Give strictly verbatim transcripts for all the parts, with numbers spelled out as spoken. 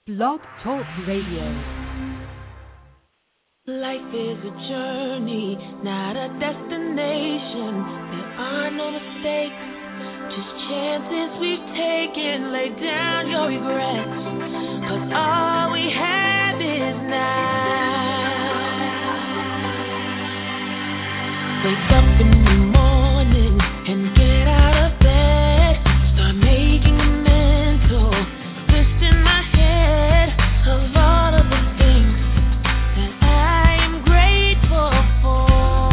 Blog Talk Radio. Life is a journey, not a destination. There are no mistakes, just chances we've taken. Lay down your regrets, 'cause all we have is now. Wake up in the morning and get out of bed. Start making a mental list in my head of all of the things that I am grateful for.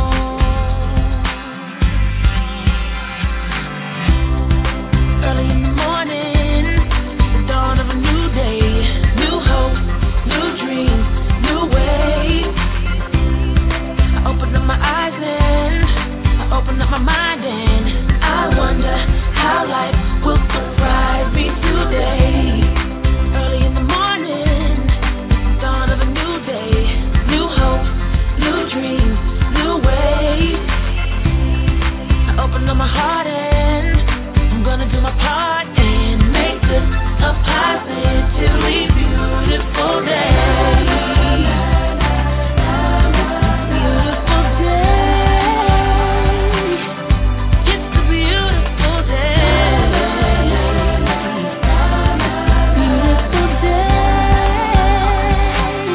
Early in the morning, the dawn of a new day, new hope, new dreams, new ways. I open up my eyes and I open up my mind and I wonder how life will surprise me today. Early in the morning, the dawn of a new day, new hope, new dreams, new ways. I open up my heart and I'm gonna do my part and make this a positively beautiful day. Beautiful day. It's a beautiful day. Beautiful day.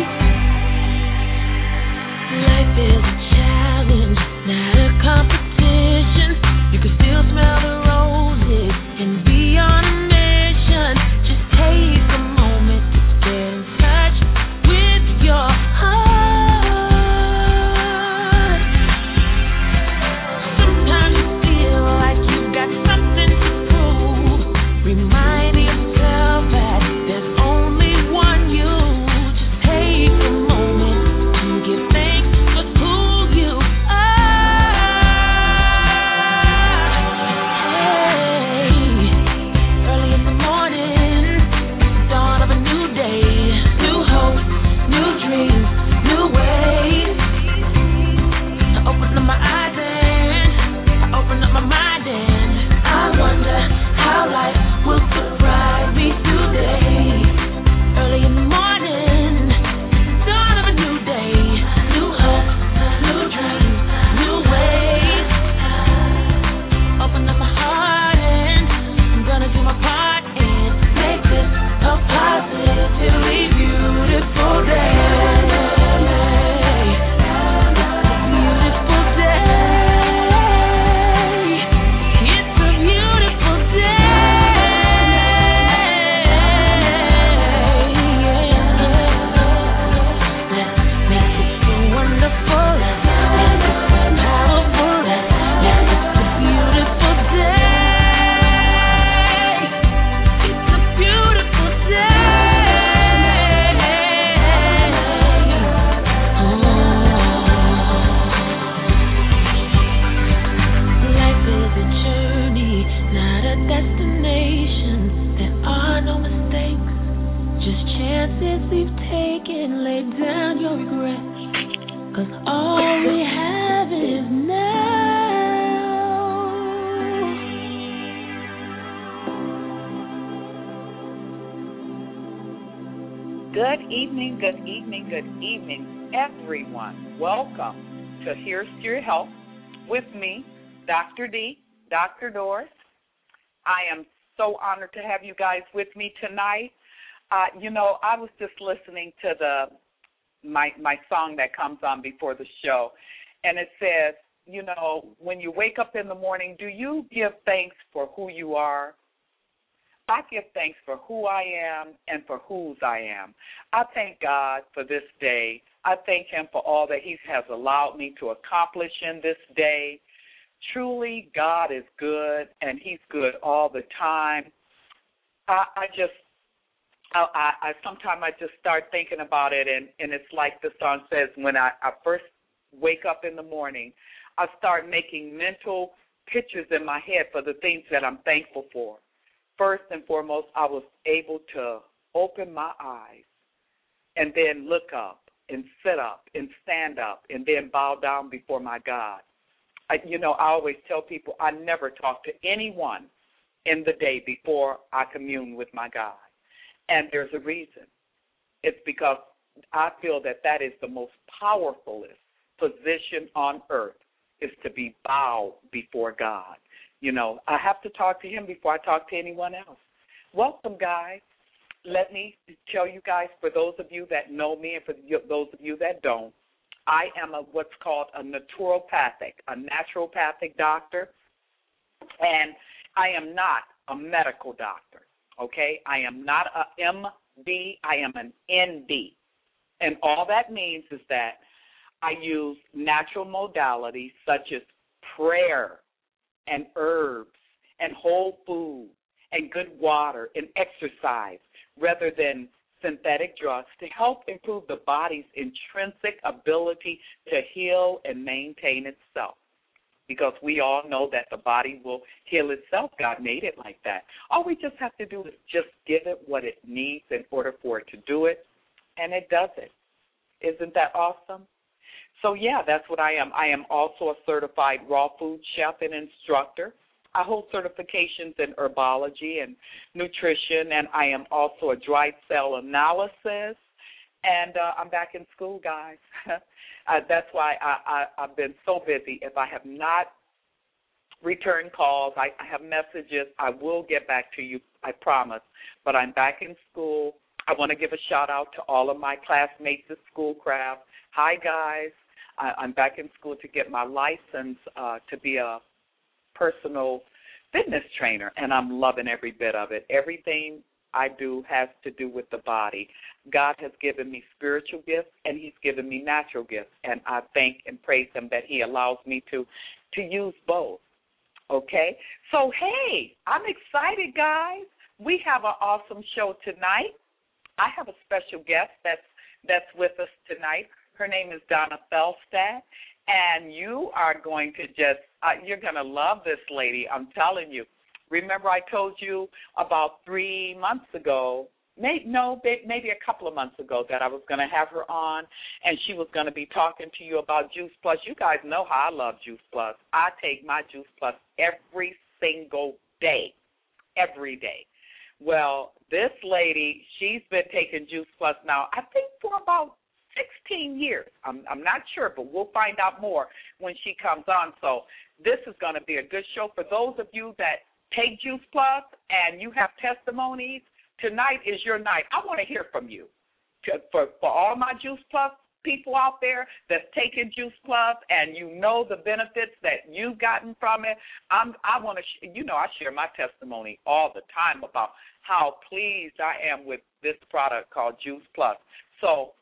Life is a challenge, not a competition. You can still smell the roses and be on a mission. Just take a moment to get in touch with your heart. Sometimes you feel like you've got something to prove. Remind yourself that there's only one you. Just take a moment to give thanks for who you are. Early in the morning, dawn of a new day, new hope, new dreams, new ways. I open up my eyes and I open up my mind and I wonder how life will surprise me today. Early in the morning, dawn of a new day, new hope, new dreams, new ways. Open up my heart and I'm gonna do my part and make this a positively beautiful day. Beautiful day. It's a beautiful day. Let's make it so wonderful. Let's make it so powerful. Let's make it a beautiful day. It's a beautiful day. Oh. Life is a journey, not a destination. There are no mistakes, just chances we've taken. Lay down your regrets, 'cause all we have is now. Good evening, good evening, good evening, everyone. Welcome to Here's to Your Health with me, Doctor D, Doctor Doris. I am so honored to have you guys with me tonight. Uh, you know, I was just listening to the my my song that comes on before the show, and it says, you know, when you wake up in the morning, do you give thanks for who you are? I give thanks for who I am and for whose I am. I thank God for this day. I thank Him for all that He has allowed me to accomplish in this day. Truly, God is good, and He's good all the time. I, I just, I, I, I sometimes I just start thinking about it, and, and it's like the song says, when I, I first wake up in the morning, I start making mental pictures in my head for the things that I'm thankful for. First and foremost, I was able to open my eyes and then look up and sit up and stand up and then bow down before my God. I, you know, I always tell people I never talk to anyone in the day before I commune with my God. And there's a reason. It's because I feel that that is the most powerfulest position on earth, is to be bowed before God. You know, I have to talk to him before I talk to anyone else. Welcome, guys. Let me tell you guys, for those of you that know me and for those of you that don't, I am a what's called a naturopathic, a naturopathic doctor, and I am not a medical doctor, okay? I am not a M D, I am an N D. And all that means is that I use natural modalities such as prayer and herbs and whole food and good water and exercise rather than synthetic drugs to help improve the body's intrinsic ability to heal and maintain itself. Because we all know that the body will heal itself. God made it like that. All we just have to do is just give it what it needs in order for it to do it, and it does it. Isn't that awesome? So, yeah, that's what I am. I am also a certified raw food chef and instructor. I hold certifications in herbology and nutrition, and I am also a dried cell analysis, and uh, I'm back in school, guys. uh, that's why I, I, I've been so busy. If I have not returned calls, I, I have messages, I will get back to you, I promise, but I'm back in school. I want to give a shout-out to all of my classmates at Schoolcraft. Hi, guys. I, I'm back in school to get my license uh, to be a personal fitness trainer, and I'm loving every bit of it. Everything I do has to do with the body. God has given me spiritual gifts, and he's given me natural gifts, and I thank and praise him that he allows me to, to use both, okay? So, hey, I'm excited, guys. We have an awesome show tonight. I have a special guest that's, that's with us tonight. Her name is Donna Felstad, and you are going to just, uh, you're going to love this lady, I'm telling you. Remember I told you about three months ago, maybe, no, maybe a couple of months ago, that I was going to have her on, and she was going to be talking to you about Juice Plus. You guys know how I love Juice Plus. I take my Juice Plus every single day, every day. Well, this lady, she's been taking Juice Plus now, I think for about sixteen years. I'm, I'm not sure, but we'll find out more when she comes on. So this is going to be a good show. For those of you that take Juice Plus and you have testimonies, tonight is your night. I want to hear from you. To, for, for all my Juice Plus people out there that's taking Juice Plus and you know the benefits that you've gotten from it, I'm, I want to, sh- you know, I share my testimony all the time about how pleased I am with this product called Juice Plus. So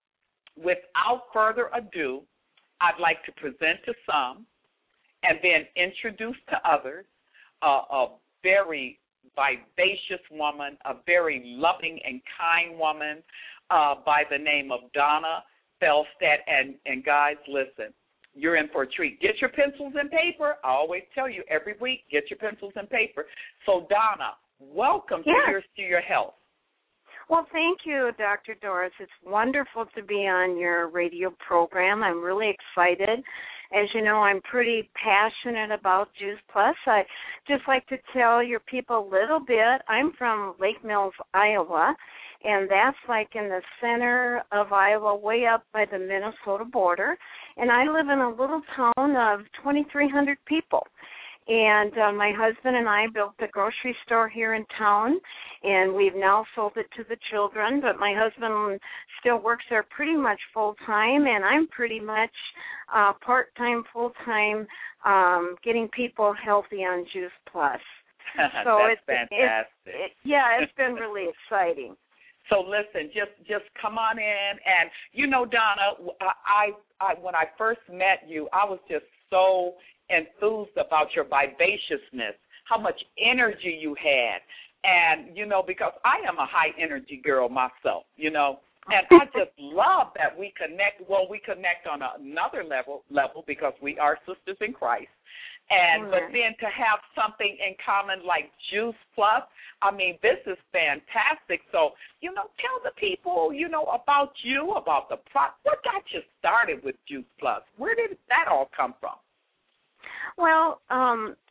without further ado, I'd like to present to some and then introduce to others uh, a very vivacious woman, a very loving and kind woman uh, by the name of Donna Felstad. And, and guys, listen, you're in for a treat. Get your pencils and paper. I always tell you every week, get your pencils and paper. So, Donna, welcome yes. to Here's to Your Health. Well, thank you, Doctor Doris. It's wonderful to be on your radio program. I'm really excited. As you know, I'm pretty passionate about Juice Plus. I just like to tell your people a little bit. I'm from Lake Mills, Iowa, and that's like in the center of Iowa, way up by the Minnesota border. And I live in a little town of twenty-three hundred people. And uh, my husband and I built a grocery store here in town, and we've now sold it to the children. But my husband still works there pretty much full-time, and I'm pretty much uh, part-time, full-time, um, getting people healthy on Juice Plus. So That's it's, fantastic. It's, it, yeah, it's been really exciting. So listen, just just come on in, and you know, Donna, I, I when I first met you, I was just so enthused about your vivaciousness, how much energy you had, and you know, because I am a high energy girl myself, you know, and I just love that we connect. Well, we connect on another level level because we are sisters in Christ. And mm-hmm. but then to have something in common like Juice Plus, I mean, this is fantastic. So, you know, tell the people, you know, about you, about the pro- what got you started with Juice Plus? Where did that all come from? Well, um,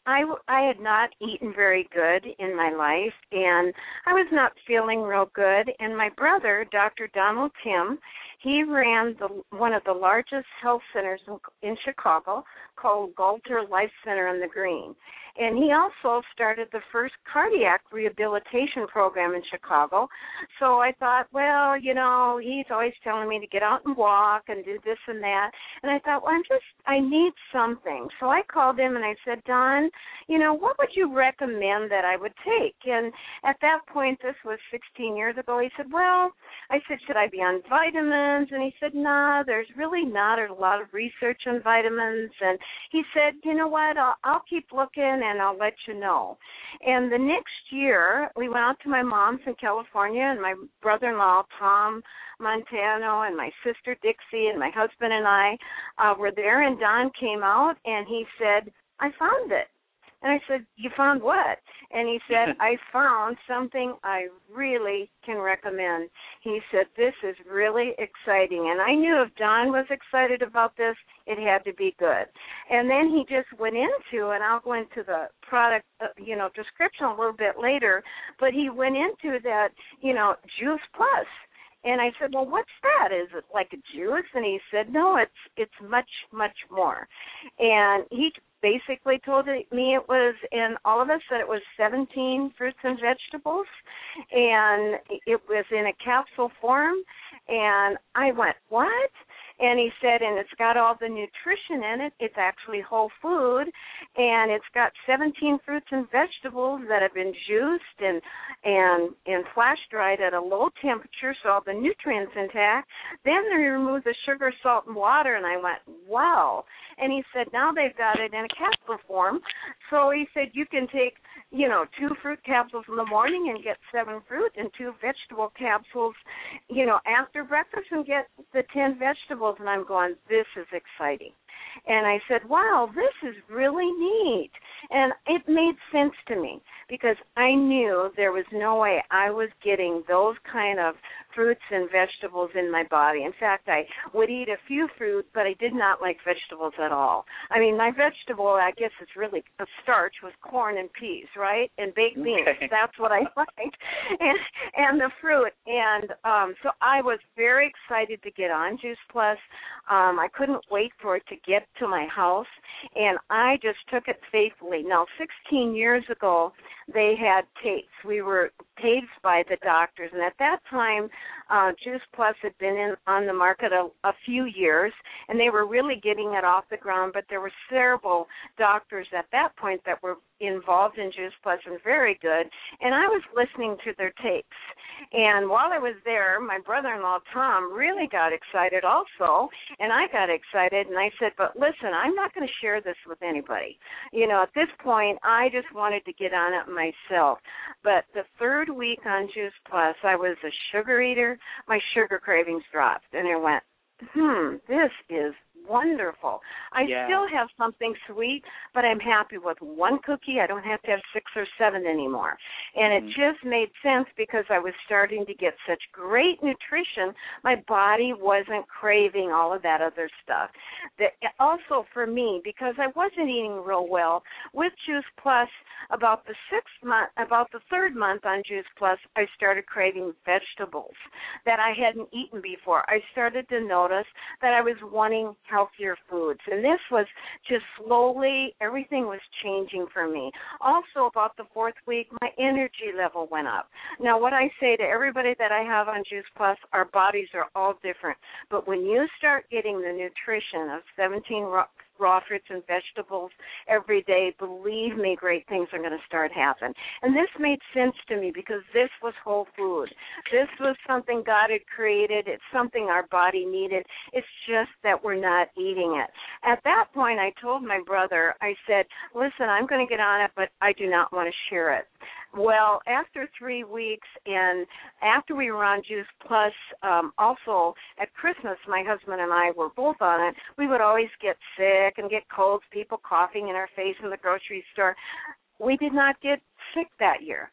I, I had not eaten very good in my life, and I was not feeling real good. And my brother, Doctor Donald Tim, he ran the, one of the largest health centers in, in Chicago called Galter Life Center on the Green. And he also started the first cardiac rehabilitation program in Chicago. So I thought, well, you know, he's always telling me to get out and walk and do this and that. And I thought, well, I'm just, I need something. So I called him and I said, Don, you know, what would you recommend that I would take? And at that point, this was sixteen years ago, he said, well, I said, should I be on vitamins? And he said, no, nah, there's really not a lot of research on vitamins. And he said, you know what, I'll, I'll keep looking and I'll let you know. And the next year, we went out to my mom's in California, and my brother-in-law, Tom Montano, and my sister, Dixie, and my husband and I uh, were there, and Don came out, and he said, I found it. And I said, you found what? And he said, I found something I really can recommend. He said, this is really exciting. And I knew if Don was excited about this, it had to be good. And then he just went into, and I'll go into the product, uh, you know, description a little bit later, but he went into that, you know, Juice Plus. And I said, well, what's that? Is it like a juice? And he said, no, it's it's much, much more. And he basically told me it was, and all of us said it was seventeen fruits and vegetables, and it was in a capsule form. And I went, what? And he said, and it's got all the nutrition in it. It's actually whole food, and it's got seventeen fruits and vegetables that have been juiced and and and flash dried at a low temperature, so all the nutrients intact. Then they removed the sugar, salt, and water, and I went, wow. And he said, now they've got it in a capsule form. So he said, you can take, you know, two fruit capsules in the morning and get seven fruit, and two vegetable capsules, you know, after breakfast and get the ten vegetables. And I'm going, this is exciting. And I said, wow, this is really neat. And it made sense to me because I knew there was no way I was getting those kind of fruits and vegetables in my body. In fact, I would eat a few fruit, but I did not like vegetables at all. I mean, my vegetable, I guess it's really a starch, was corn and peas, right? And baked beans. Okay. That's what I liked. And, and the fruit. And um, so I was very excited to get on Juice Plus. Um, I couldn't wait for it to get to my house, and I just took it faithfully. Now, sixteen years ago, they had tapes. We were taped by the doctors, and at that time, uh, Juice Plus had been in, on the market a, a few years, and they were really getting it off the ground, but there were several doctors at that point that were involved in Juice Plus and very good, and I was listening to their tapes. And while I was there, my brother-in-law, Tom, really got excited also, and I got excited, and I said, but listen, I'm not going to share this with anybody. You know, at this point, I just wanted to get on it myself. But the third week on Juice Plus, I was a sugar eater. My sugar cravings dropped, and I went, hmm, this is wonderful. I yeah. still have something sweet, but I'm happy with one cookie. I don't have to have six or seven anymore. And mm-hmm. it just made sense because I was starting to get such great nutrition, my body wasn't craving all of that other stuff. That also for me, because I wasn't eating real well, with Juice Plus, about the sixth month, about the third month on Juice Plus, I started craving vegetables that I hadn't eaten before. I started to notice that I was wanting healthier foods. And this was just slowly, everything was changing for me. Also, about the fourth week, my energy level went up. Now, what I say to everybody that I have on Juice Plus, our bodies are all different. But when you start getting the nutrition of seventeen raw, raw fruits and vegetables every day, believe me, great things are going to start happening. And this made sense to me because this was whole food. This was something God had created. It's something our body needed. It's just that we're not eating it. At that point, I told my brother, I said, listen, I'm going to get on it, but I do not want to share it. Well, after three weeks and after we were on Juice Plus, um, also at Christmas, my husband and I were both on it. We would always get sick and get colds, people coughing in our face in the grocery store. We did not get sick that year.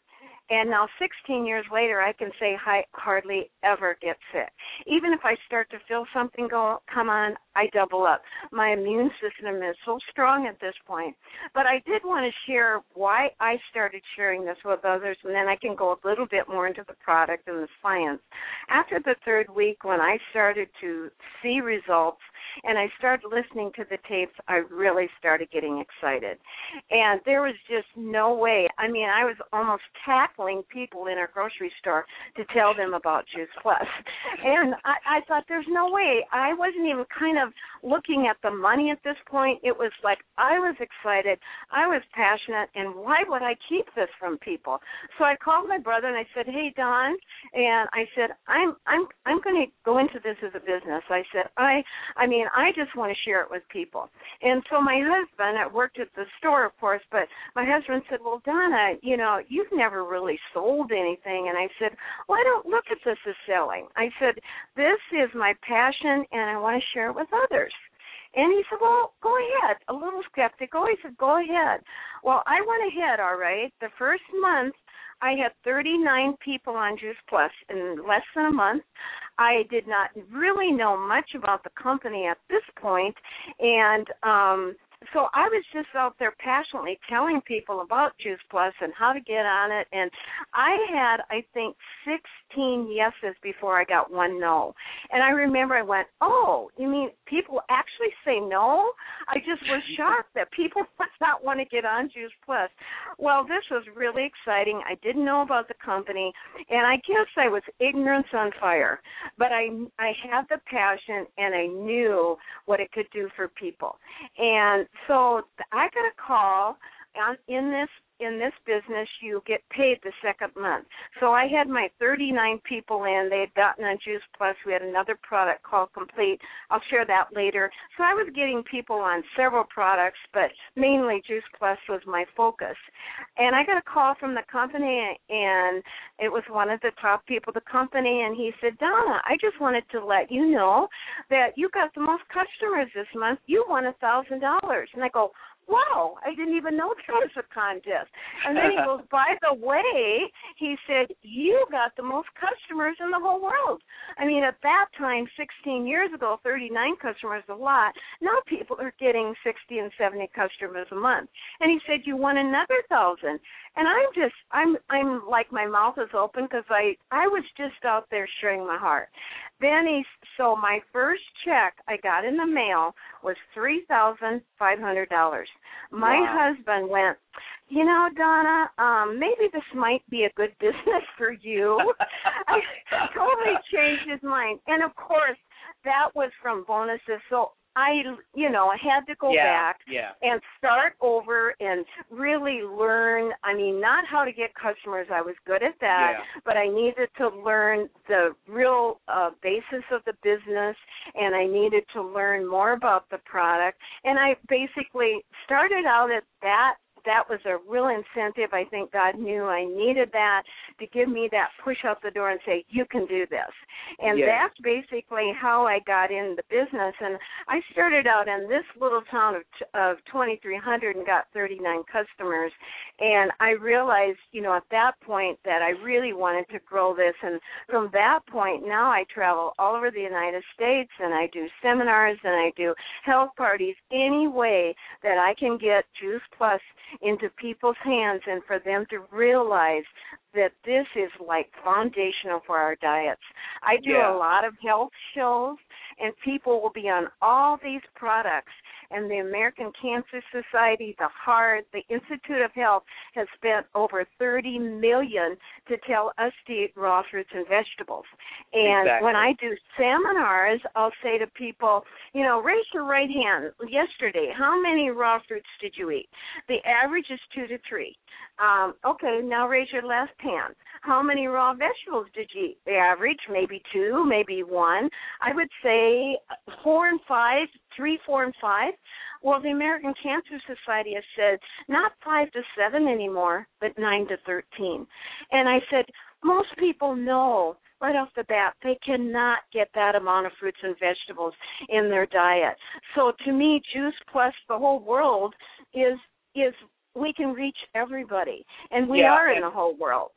And now sixteen years later, I can say I hardly ever get sick. Even if I start to feel something go come on, I double up. My immune system is so strong at this point. But I did want to share why I started sharing this with others, and then I can go a little bit more into the product and the science. After the third week, when I started to see results and I started listening to the tapes, I really started getting excited. And there was just no way. I mean, I was almost tackling people in our grocery store to tell them about Juice Plus. And I, I thought, there's no way. I wasn't even kind of looking at the money at this point. It was like I was excited, I was passionate, and why would I keep this from people? So I called my brother and I said, hey, Don, and I said, I'm I'm I'm going to go into this as a business. I said, I I mean, I just want to share it with people. And so my husband, I worked at the store, of course, but my husband said, well, Donna, you know, you've never really sold anything. And I said, well, I don't look at this as selling. I said, this is my passion, and I want to share it with others. And he said, well, go ahead. A little skeptical. He said, go ahead. Well, I went ahead, all right. The first month, I had thirty-nine people on Juice Plus in less than a month. I did not really know much about the company at this point, and um, so I was just out there passionately telling people about Juice Plus and how to get on it, and I had, I think, sixteen yeses before I got one no. And I remember I went, oh, you mean people actually say no? I just was shocked that people must not want to get on Juice Plus. Well, this was really exciting. I didn't know about the company, and I guess I was ignorance on fire. But I, I had the passion, and I knew what it could do for people. And so I got a call on, in this in this business, you get paid the second month. So I had my thirty-nine people in. They had gotten on Juice Plus. We had another product called Complete. I'll share that later. So I was getting people on several products, but mainly Juice Plus was my focus. And I got a call from the company, and it was one of the top people of the company, and he said, Donna, I just wanted to let you know that you got the most customers this month. You won one thousand dollars. And I go, wow, I didn't even know there was a contest. And then he goes, by the way, he said, you got the most customers in the whole world. I mean, at that time, sixteen years ago, thirty-nine customers a lot. Now people are getting sixty and seventy customers a month. And he said, you won another thousand. And I'm just, I'm I'm like my mouth is open because I, I was just out there sharing my heart. Then he, so my first check I got in the mail was three thousand five hundred dollars. My wow. husband went, you know, Donna, um, maybe this might be a good business for you. I totally changed his mind. And, of course, that was from bonuses. So I, you know, I had to go yeah, back yeah. and start over and really learn. I mean, not how to get customers. I was good at that, yeah. but I needed to learn the real uh, basis of the business, and I needed to learn more about the product. And I basically started out at that. That was a real incentive. I think God knew I needed that to give me that push out the door and say, you can do this. And yeah. that's basically how I got in the business. And I started out in this little town of, of twenty-three hundred and got thirty-nine customers. And I realized, you know, at that point that I really wanted to grow this. And from that point, now I travel all over the United States, and I do seminars, and I do health parties, any way that I can get Juice Plus into people's hands and for them to realize that this is like foundational for our diets. I do yeah. a lot of health shows, and people will be on all these products. And the American Cancer Society, the Heart, the Institute of Health has spent over thirty million dollars to tell us to eat raw fruits and vegetables. And exactly. when I do seminars, I'll say to people, you know, raise your right hand. Yesterday, how many raw fruits did you eat? The average is two to three. Um, okay, now raise your left hand. How many raw vegetables did you eat? The average, maybe two, maybe one. I would say four and five, three, four, and five. Well, the American Cancer Society has said not five to seven anymore, but nine to thirteen. And I said, most people know right off the bat they cannot get that amount of fruits and vegetables in their diet. So to me, Juice Plus, the whole world, is is we can reach everybody, and we yeah, are and, in the whole world.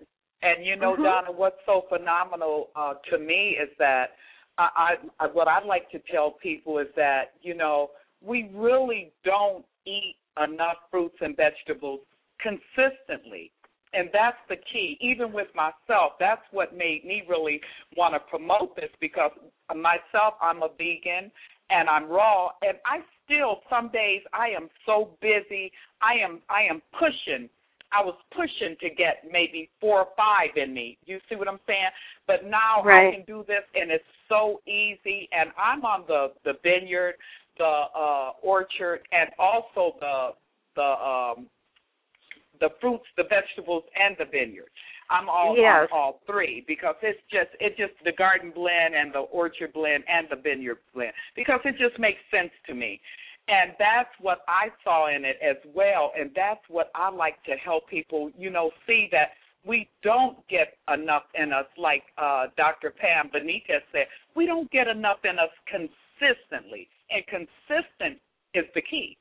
And, you know, mm-hmm. Donna, what's so phenomenal uh, to me is that I, I, what I'd like to tell people is that, you know, we really don't eat enough fruits and vegetables consistently. And that's the key. Even with myself, that's what made me really want to promote this, because myself, I'm a vegan and I'm raw, and I still, some days I am so busy, I am I am pushing. I was pushing to get maybe four or five in me. You see what I'm saying? But now right. I can do this, and it's so easy. And I'm on the, the vineyard, the uh, orchard, and also the the um, the fruits, the vegetables, and the vineyard. I'm all yes. on all three, because it's just it just the garden blend and the orchard blend and the vineyard blend, because it just makes sense to me. And that's what I saw in it as well, and that's what I like to help people, you know, see that we don't get enough in us, like uh, Doctor Pam Benitez said. We don't get enough in us consistently, and consistent is the key.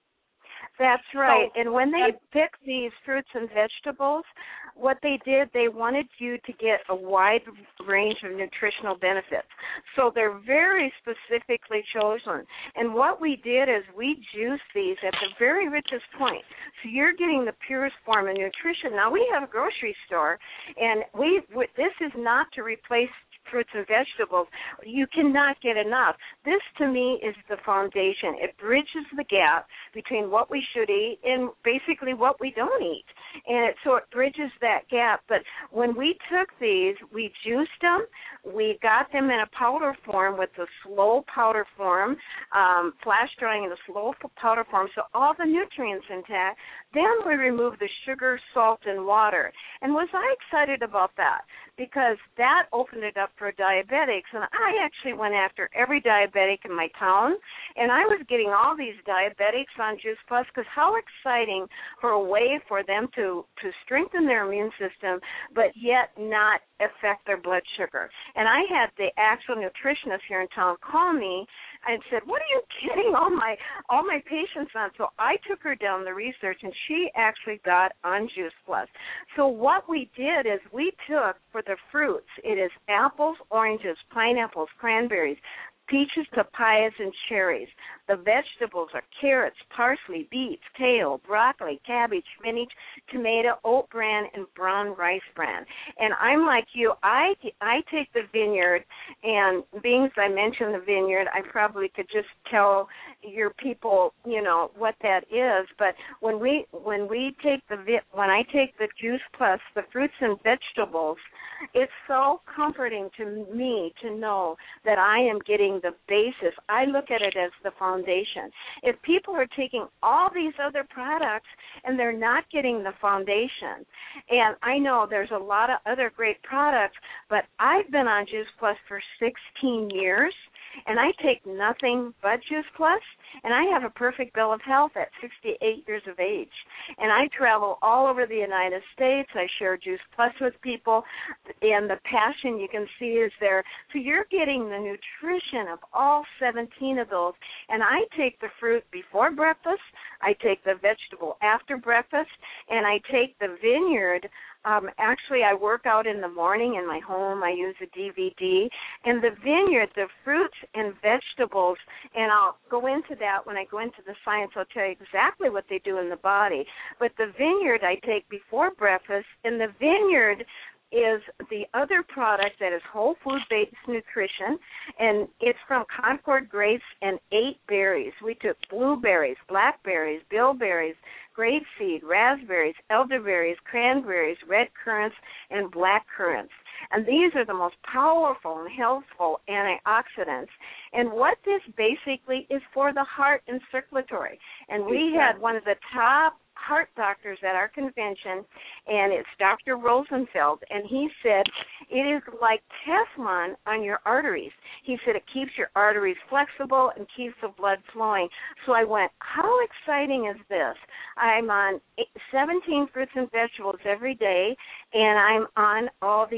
That's right. So, and when they and, pick these fruits and vegetables, what they did, they wanted you to get a wide range of nutritional benefits. So they're very specifically chosen. And what we did is we juiced these at the very richest point. So you're getting the purest form of nutrition. Now, we have a grocery store, and we, we this is not to replace fruits and vegetables. You cannot get enough. This, to me, is the foundation. It bridges the gap between what we should eat and basically what we don't eat. And it, so it bridges that gap. But when we took these, we juiced them. We got them in a powder form with the slow powder form, um, flash drying in the slow powder form, so all the nutrients intact. Then we removed the sugar, salt, and water. And was I excited about that? Because that opened it up for diabetics. And I actually went after every diabetic in my town, and I was getting all these diabetics on Juice Plus, because how exciting for a way for them to, to strengthen their immune system, but yet not affect their blood sugar. And I had the actual nutritionist here in town call me and said, what are you getting all my all my patients on? So I took her down the research, and she actually got on Juice Plus. So what we did is we took, for the fruits, it is apples, oranges, pineapples, cranberries, peaches, papayas, and cherries. The vegetables are carrots, parsley, beets, kale, broccoli, cabbage, spinach, tomato, oat bran, and brown rice bran. And I'm like you. I, I take the vineyard, and being as I mentioned the vineyard, I probably could just tell your people, you know, what that is. But when we when we take the when I take the Juice Plus, the fruits and vegetables, it's so comforting to me to know that I am getting the basis. I look at it as the foundation. If people are taking all these other products and they're not getting the foundation, and I know there's a lot of other great products, but I've been on Juice Plus for sixteen years, and I take nothing but Juice Plus, and I have a perfect bill of health at sixty-eight years of age. And I travel all over the United States. I share Juice Plus with people, and the passion you can see is there. So you're getting the nutrition of all seventeen of those. And I take the fruit before breakfast, I take the vegetable after breakfast, and I take the vineyard. Um, actually, I work out in the morning in my home. I use a D V D. And the vineyard, the fruits and vegetables, and I'll go into that when I go into the science. I'll tell you exactly what they do in the body. But the vineyard I take before breakfast, and the vineyard is the other product that is whole food-based nutrition, and it's from Concord grapes and eight berries. We took blueberries, blackberries, bilberries, grapeseed, raspberries, elderberries, cranberries, red currants, and black currants. And these are the most powerful and healthful antioxidants. And what this basically is for the heart and circulatory. And we had one of the top heart doctors at our convention, and it's Doctor Rosenfeld, and he said it is like Teflon on your arteries. He said it keeps your arteries flexible and keeps the blood flowing. So I went, how exciting is this? I'm on seventeen fruits and vegetables every day, and I'm on all these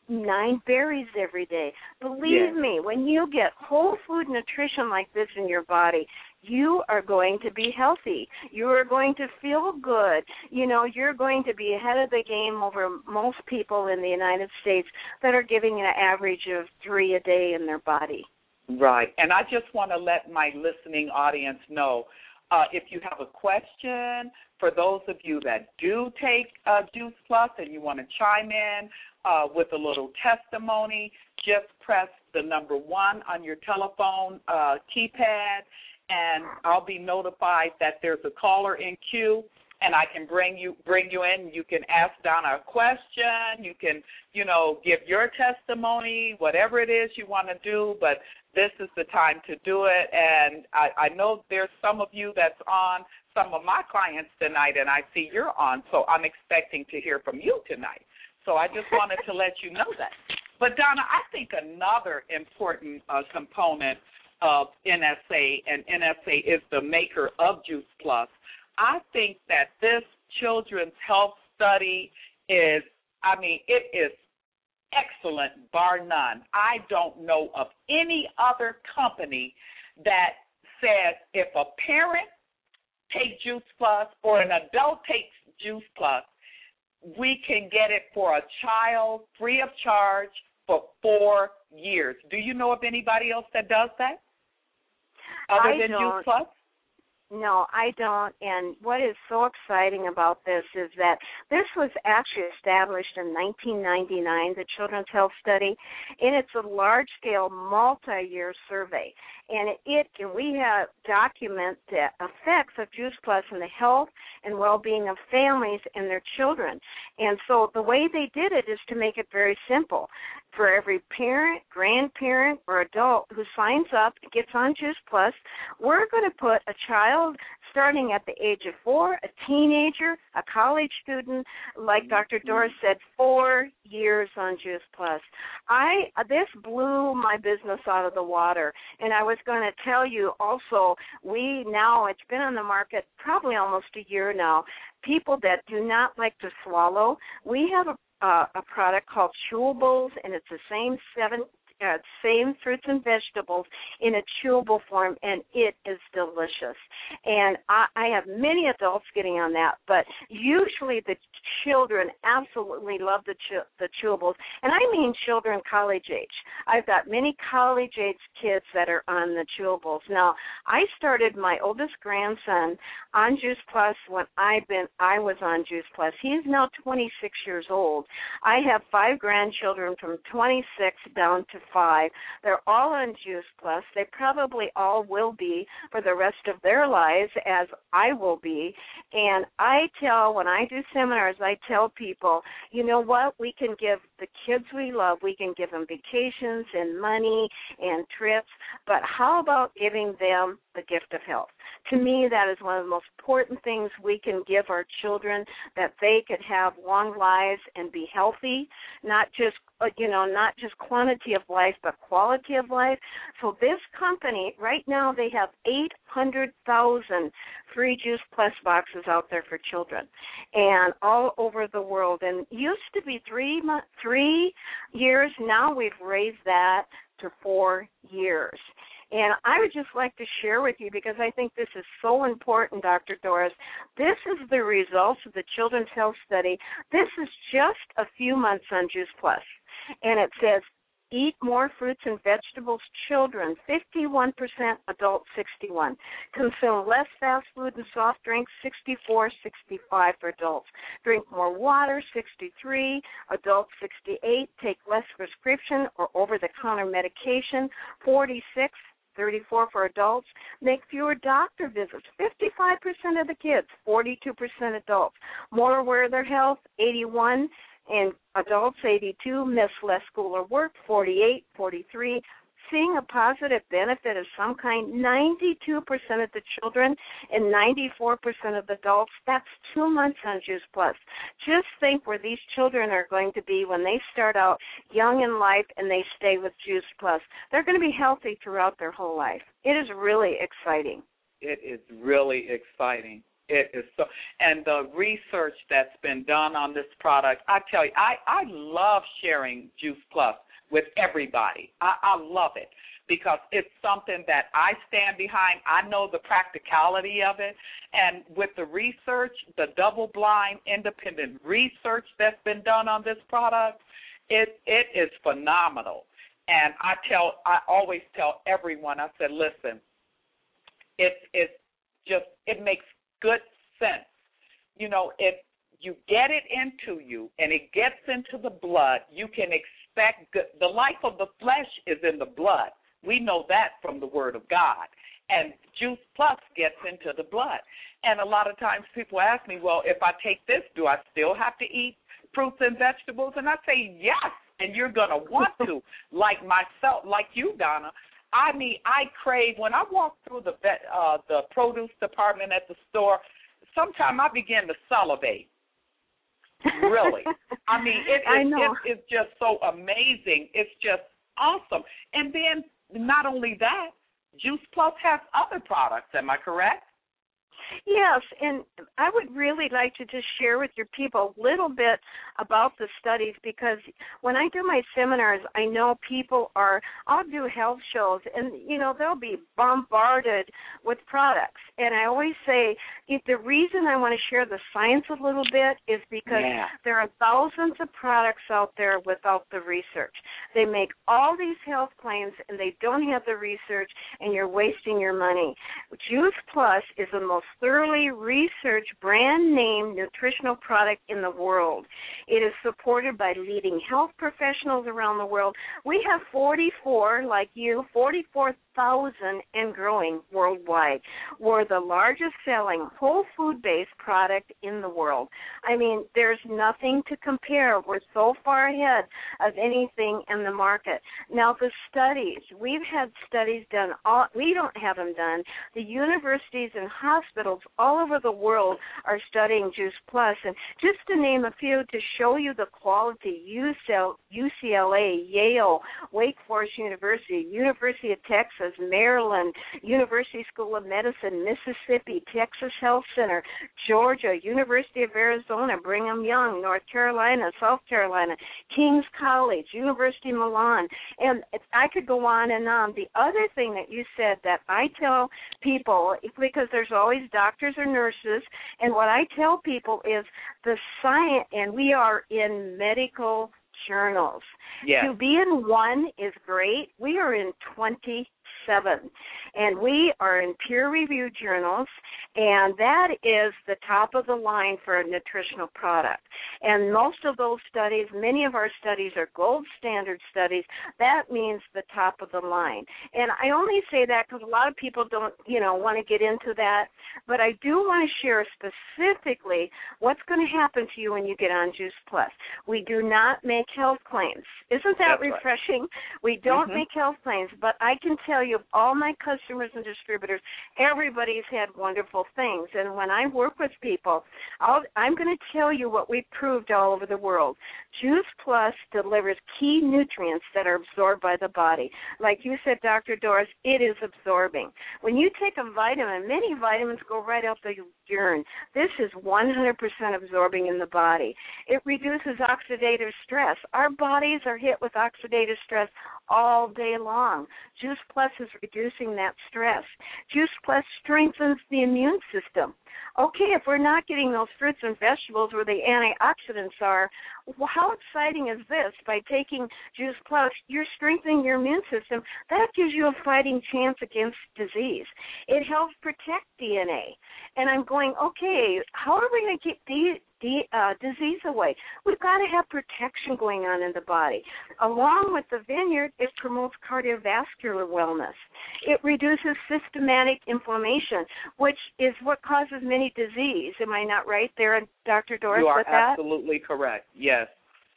nine berries every day. Believe Yes. me, when you get whole food nutrition like this in your body, you are going to be healthy. You are going to feel good. You know, you're going to be ahead of the game over most people in the United States that are giving an average of three a day in their body. Right. And I just want to let my listening audience know, uh, if you have a question, for those of you that do take uh, Juice Plus and you want to chime in uh, with a little testimony, just press the number one on your telephone uh, keypad, and I'll be notified that there's a caller in queue, and I can bring you bring you in. You can ask Donna a question. You can, you know, give your testimony, whatever it is you want to do, but this is the time to do it. And I, I know there's some of you that's on, some of my clients tonight, and I see you're on, so I'm expecting to hear from you tonight. So I just wanted to let you know that. But, Donna, I think another important uh, component of N S A, and N S A is the maker of Juice Plus, I think that this children's health study is, I mean, it is excellent, bar none. I don't know of any other company that says if a parent takes Juice Plus or an adult takes Juice Plus, we can get it for a child free of charge for four years. Do you know of anybody else that does that other I than don't. Juice Plus? No, I don't. And what is so exciting about this is that this was actually established in nineteen ninety-nine, the Children's Health Study, and it's a large-scale, multi-year survey. And it and we have document the effects of Juice Plus in the health and well-being of families and their children. And so the way they did it is to make it very simple. For every parent, grandparent, or adult who signs up, gets on Juice Plus, we're going to put a child starting at the age of four, a teenager, a college student, like Doctor Doris said, four years on Juice Plus. I this blew my business out of the water, and I was going to tell you also, we now, it's been on the market probably almost a year now, people that do not like to swallow, we have a Uh, a product called Chewables, and it's the same seven, uh, same fruits and vegetables in a chewable form, and it is delicious. And I, I have many adults getting on that, but usually the children absolutely love the chew- the chewables, and I mean children college age. I've got many college age kids that are on the chewables. Now, I started my oldest grandson on Juice Plus when I've been I was on Juice Plus. He's now twenty-six years old. I have five grandchildren from twenty-six down to five. They're all on Juice Plus. They probably all will be for the rest of their lives, as I will be. And I tell, when I do seminars, I tell people, you know what, we can give the kids we love, we can give them vacations and money and trips, but how about giving them the gift of health? To me, that is one of the most important things we can give our children, that they could have long lives and be healthy, not just, you know, not just quantity of life, but quality of life. So this company, right now, they have eight hundred thousand free Juice Plus boxes out there for children, and all over the world. And used to be three three years. Now we've raised that to four years. And I would just like to share with you, because I think this is so important, Doctor Doris. This is the results of the Children's Health Study. This is just a few months on Juice Plus. And it says, eat more fruits and vegetables, children, fifty-one percent, adults, sixty-one. Consume less fast food and soft drinks, sixty-four, sixty-five for adults. Drink more water, sixty-three, adults, sixty-eight. Take less prescription or over-the-counter medication, forty-six. thirty-four for adults. Make fewer doctor visits, fifty-five percent of the kids, forty-two percent adults. More aware of their health, eighty-one, and adults, eighty-two. Miss less school or work, forty-eight, forty-three. Seeing a positive benefit of some kind, ninety-two percent of the children and ninety-four percent of the adults. That's two months on Juice Plus. Just think where these children are going to be when they start out young in life and they stay with Juice Plus. They're going to be healthy throughout their whole life. It is really exciting. It is really exciting. It is so, and the research that's been done on this product, I tell you, I, I love sharing Juice Plus with everybody. I, I love it because it's something that I stand behind. I know the practicality of it, and with the research, the double-blind, independent research that's been done on this product, it it is phenomenal. And I tell, I always tell everyone, I said, listen, it's it's just, it makes good sense. You know, if you get it into you and it gets into the blood, you can expect good. The life of the flesh is in the blood. We know that from the Word of God. And Juice Plus gets into the blood. And a lot of times people ask me, well, if I take this, do I still have to eat fruits and vegetables? And I say, yes, and you're going to want to, like myself, like you, Donna. I mean, I crave, when I walk through the vet, uh, the produce department at the store, sometimes I begin to salivate. Really. I mean, it, it, I know. it, it's just so amazing. It's just awesome. And then not only that, Juice Plus has other products. Am I correct? Yes, and I would really like to just share with your people a little bit about the studies, because when I do my seminars, I know people are, I'll do health shows, and, you know, they'll be bombarded with products. And I always say, if the reason I want to share the science a little bit is because yeah. there are thousands of products out there without the research. They make all these health claims, and they don't have the research, and you're wasting your money. Juice Plus is the most thoroughly researched brand name nutritional product in the world. It is supported by leading health professionals around the world. We have forty-four, like you, forty-four thousand and growing worldwide. We're the largest selling whole food-based product in the world. I mean, there's nothing to compare. We're so far ahead of anything in the market. Now, the studies, we've had studies done, all, we don't have them done. The universities and hospitals all over the world are studying Juice Plus. And just to name a few to show you the quality, U C L A, Yale, Wake Forest University, University of Texas, Maryland, University School of Medicine, Mississippi, Texas Health Center, Georgia, University of Arizona, Brigham Young, North Carolina, South Carolina, King's College, University of Milan, and I could go on and on. The other thing that you said that I tell people, because there's always doctors or nurses, and what I tell people is the science, and we are in medical journals. Yes. To be in one is great. We are in twenty-seven, and we are in peer-reviewed journals, and that is the top of the line for a nutritional product. And most of those studies, many of our studies are gold standard studies. That means the top of the line. And I only say that because a lot of people don't, you know, want to get into that, but I do want to share specifically what's going to happen to you when you get on Juice Plus. We do not make health claims. Isn't that That's refreshing? Right. We don't mm-hmm. make health claims, but I can tell you, all my customers and distributors, everybody's had wonderful things. And when I work with people, I'll, I'm going to tell you what we've proved all over the world. Juice Plus delivers key nutrients that are absorbed by the body. Like you said, Doctor Doris, it is absorbing. When you take a vitamin, many vitamins go right out the urine. This is one hundred percent absorbing in the body. It reduces oxidative stress. Our bodies are hit with oxidative stress all day long. Juice Plus is reducing that stress. Juice Plus strengthens the immune system. Okay, if we're not getting those fruits and vegetables where the antioxidants are, well, how exciting is this? By taking Juice Plus, you're strengthening your immune system. That gives you a fighting chance against disease. It helps protect D N A. And I'm going, okay, how are we going to keep D- D- uh, disease away? We've got to have protection going on in the body. Along with the Vineyard, it promotes cardiovascular wellness. It reduces systematic inflammation, which is what causes many disease. Am I not right there, Doctor Doris, you are with that? Absolutely correct, yes.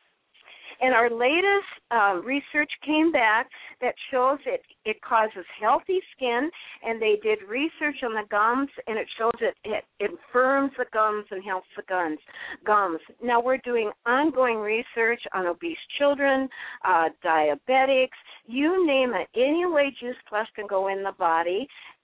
And our latest um, research came back that shows it, it causes healthy skin, and they did research on the gums, and it shows it, it, it firms the gums and helps the gums. gums. Now we're doing ongoing research on obese children, uh, diabetics, you name it. Any way Juice Plus can go in the body,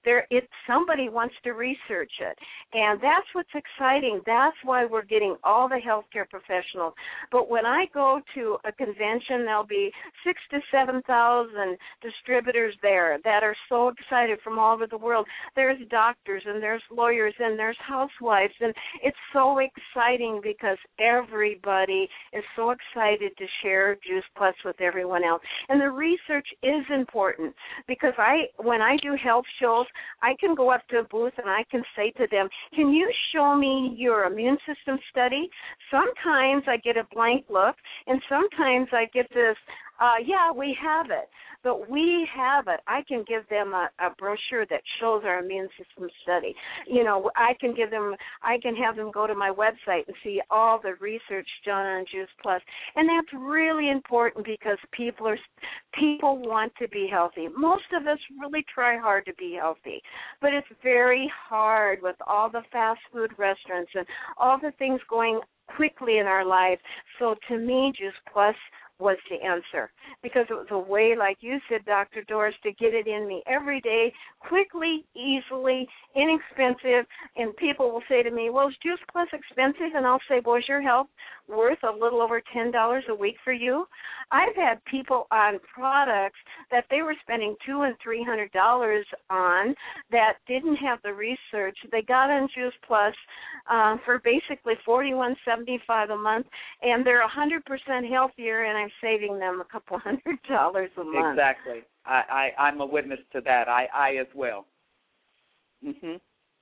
there it somebody wants to research it. And that's what's exciting. That's why we're getting all the healthcare professionals. But when I go to a convention, there'll be six to seven thousand distributors there that are so excited from all over the world. There's doctors and there's lawyers and there's housewives, and it's so exciting because everybody is so excited to share Juice Plus with everyone else. And the research is important because I, when I do health shows, I can go up to a booth and I can say to them, can you show me your immune system study? Sometimes I get a blank look, and sometimes I get this, uh, yeah, we have it. But we have it. I can give them a, a brochure that shows our immune system study. You know, I can give them, I can have them go to my website and see all the research done on Juice Plus. And that's really important because people are, people want to be healthy. Most of us really try hard to be healthy, but it's very hard with all the fast food restaurants and all the things going quickly in our lives. So to me, Juice Plus was the answer because it was a way, like you said, Doctor Doris, to get it in me every day, quickly, easily, inexpensive. And people will say to me, well, is Juice Plus expensive? And I'll say, well, is your health worth a little over ten dollars a week for you? I've had people on products that they were spending two and three hundred dollars on that didn't have the research. They got on Juice Plus uh, for basically forty-one seventy-five a month, and they're one hundred percent healthier, and I'm saving them a couple hundred dollars a month. Exactly. I, I, I'm a witness to that. I, I as well. Mhm.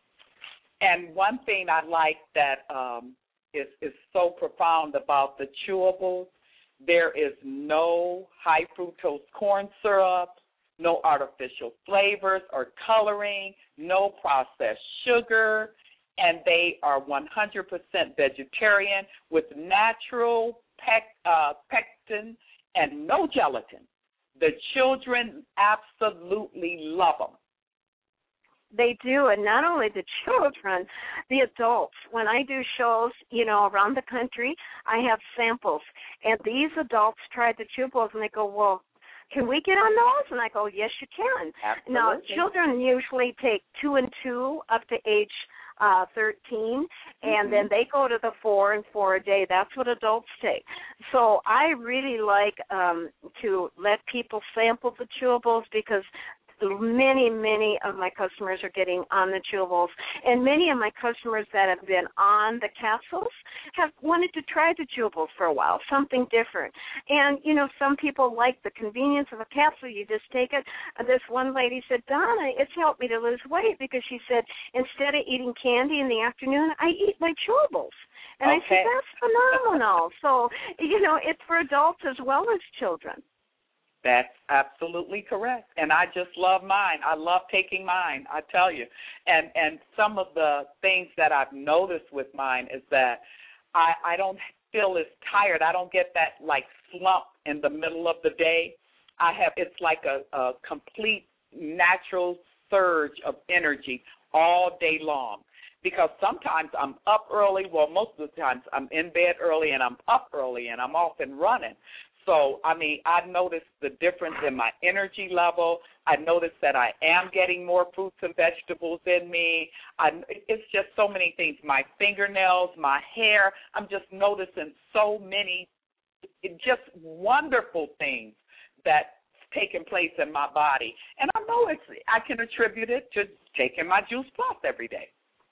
And one thing I like that um, is is so profound about the chewables, there is no high fructose corn syrup, no artificial flavors or coloring, no processed sugar, and they are one hundred percent vegetarian with natural pec, uh, pectin and no gelatin. The children absolutely love them. They do, and not only the children, the adults. When I do shows, you know, around the country, I have samples, and these adults try the chewables, and they go, well, can we get on those? And I go, yes, you can. Absolutely. Now, children usually take two and two up to age uh, thirteen, and mm-hmm. then they go to the four and four a day. That's what adults take. So I really like um, to let people sample the chewables because many, many of my customers are getting on the chewables, and many of my customers that have been on the capsules have wanted to try the chewables for a while, something different. And, you know, some people like the convenience of a capsule. You just take it. This one lady said, Donna, it's helped me to lose weight because she said, instead of eating candy in the afternoon, I eat my chewables. And okay. I said, that's phenomenal. So, you know, it's for adults as well as children. That's absolutely correct. And I just love mine. I love taking mine, I tell you. And and some of the things that I've noticed with mine is that I, I don't feel as tired. I don't get that, like, slump in the middle of the day. I have, it's like a, a complete natural surge of energy all day long. Because sometimes I'm up early. Well, most of the times I'm in bed early and I'm up early and I'm off and running. So, I mean, I noticed the difference in my energy level. I noticed that I am getting more fruits and vegetables in me. I, it's just so many things. My fingernails, my hair, I'm just noticing so many just wonderful things that's taking place in my body. And I know it's, I can attribute it to taking my Juice Plus every day.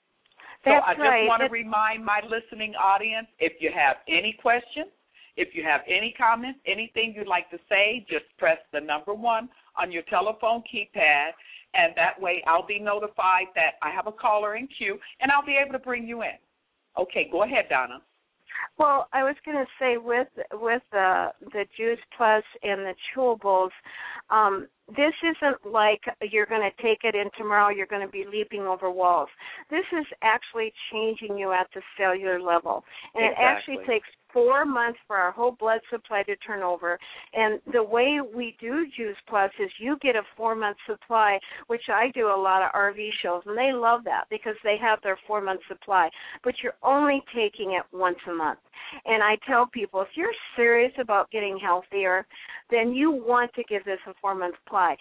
So That's I just right. want to it's- remind my listening audience, if you have any questions, if you have any comments, anything you'd like to say, just press the number one on your telephone keypad, and that way I'll be notified that I have a caller in queue, and I'll be able to bring you in. Okay, go ahead, Donna. Well, I was going to say with with the the Juice Plus and the chewables, um, this isn't like you're going to take it and tomorrow you're going to be leaping over walls. This is actually changing you at the cellular level, and Exactly. it actually takes four months for our whole blood supply to turn over. And the way we do Juice Plus is you get a four-month supply, which I do a lot of R V shows, and they love that because they have their four-month supply. But you're only taking it once a month. And I tell people, if you're serious about getting healthier, then you want to give this a four-month supply.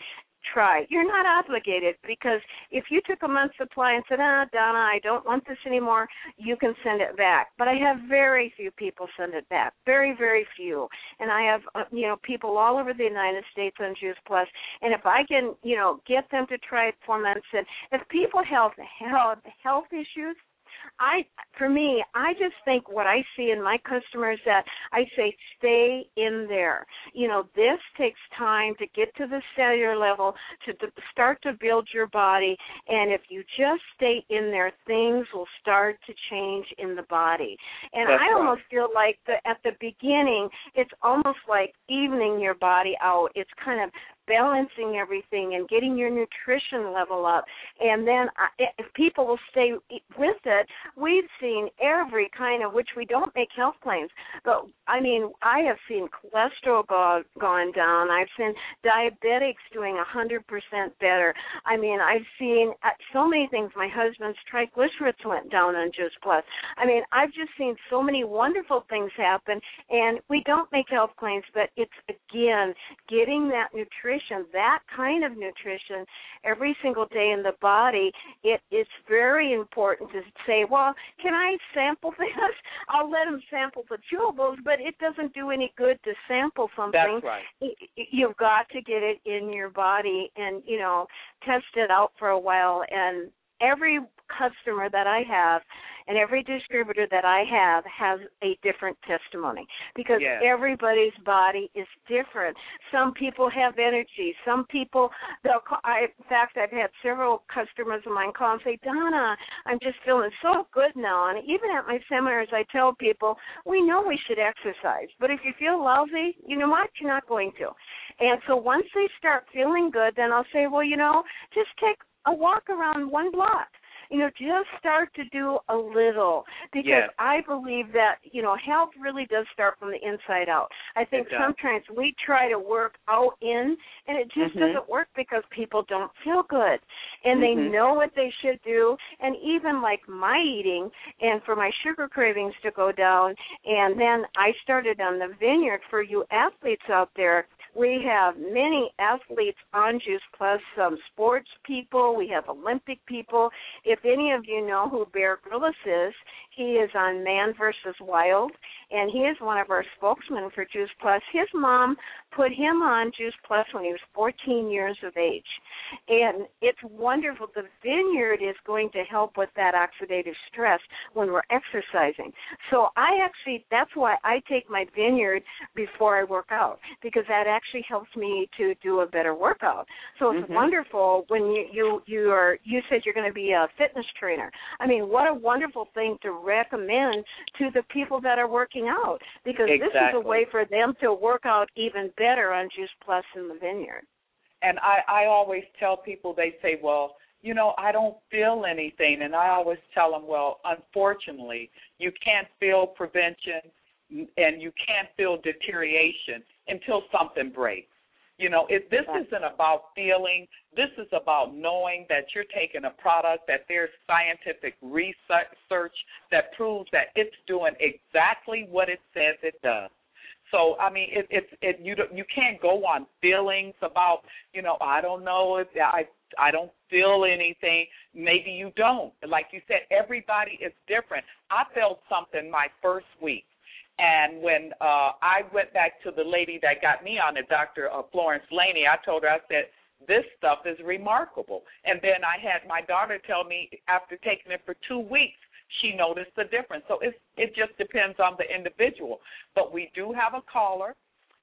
try. You're not obligated, because if you took a month's supply and said, ah, Donna, I don't want this anymore, you can send it back. But I have very few people send it back, very, very few. And I have, uh, you know, people all over the United States on Juice Plus. And if I can, you know, get them to try it four months, and if people have health, health issues, I, for me, I just think what I see in my customers that I say stay in there. You know, this takes time to get to the cellular level, to, to start to build your body, and if you just stay in there, things will start to change in the body. And That's I right. almost feel like the, at the beginning, it's almost like evening your body out. It's kind of balancing everything and getting your nutrition level up. And then uh, if people will stay with it, we've seen every kind of, which we don't make health claims, but I mean, I have seen cholesterol go, gone down. I've seen diabetics doing one hundred percent better. I mean, I've seen uh, so many things. My husband's triglycerides went down on Juice Plus. I mean, I've just seen so many wonderful things happen, and we don't make health claims, but it's, again, getting that nutrition, that kind of nutrition every single day in the body. It is very important to say, well, can I sample this? I'll let them sample the chewables, but it doesn't do any good to sample something. That's right. You've got to get it in your body and, you know, test it out for a while. And every customer that I have and every distributor that I have has a different testimony, because yes. everybody's body is different. Some people have energy. Some people, they'll call, I, in fact, I've had several customers of mine call and say, Donna, I'm just feeling so good now. And even at my seminars, I tell people, we know we should exercise, but if you feel lousy, you know what, you're not going to. And so once they start feeling good, then I'll say, well, you know, just take a walk around one block. You know, just start to do a little, because yes. I believe that, you know, health really does start from the inside out. I think sometimes we try to work out in, and it just mm-hmm. doesn't work because people don't feel good, and mm-hmm. they know what they should do. And even like my eating, and for my sugar cravings to go down, and then I started on the Vineyard. For you athletes out there, we have many athletes on Juice Plus, some sports people, we have Olympic people. If any of you know who Bear Grylls is, he is on Man versus. Wild, and he is one of our spokesmen for Juice Plus. His mom put him on Juice Plus when he was fourteen years of age, and it's wonderful. The Vineyard is going to help with that oxidative stress when we're exercising. So I actually, that's why I take my Vineyard before I work out, because that actually helps me to do a better workout. So it's mm-hmm. wonderful when you, you, you are, you said you're going to be a fitness trainer. I mean, what a wonderful thing to recommend to the people that are working out, because exactly. this is a way for them to work out even better on Juice Plus in the Vineyard. And I, I always tell people, they say, well, you know, I don't feel anything. And I always tell them, well, unfortunately, you can't feel prevention and you can't feel deterioration until something breaks. You know, it, this isn't about feeling. This is about knowing that you're taking a product, that there's scientific research that proves that it's doing exactly what it says it does. So, I mean, it, it's it, you don't, you can't go on feelings about, you know, I don't know if I I don't feel anything. Maybe you don't. Like you said, everybody is different. I felt something my first week. And when uh, I went back to the lady that got me on it, Doctor Uh, Florence Laney, I told her, I said, this stuff is remarkable. And then I had my daughter tell me after taking it for two weeks, she noticed the difference. So it's, it just depends on the individual. But we do have a caller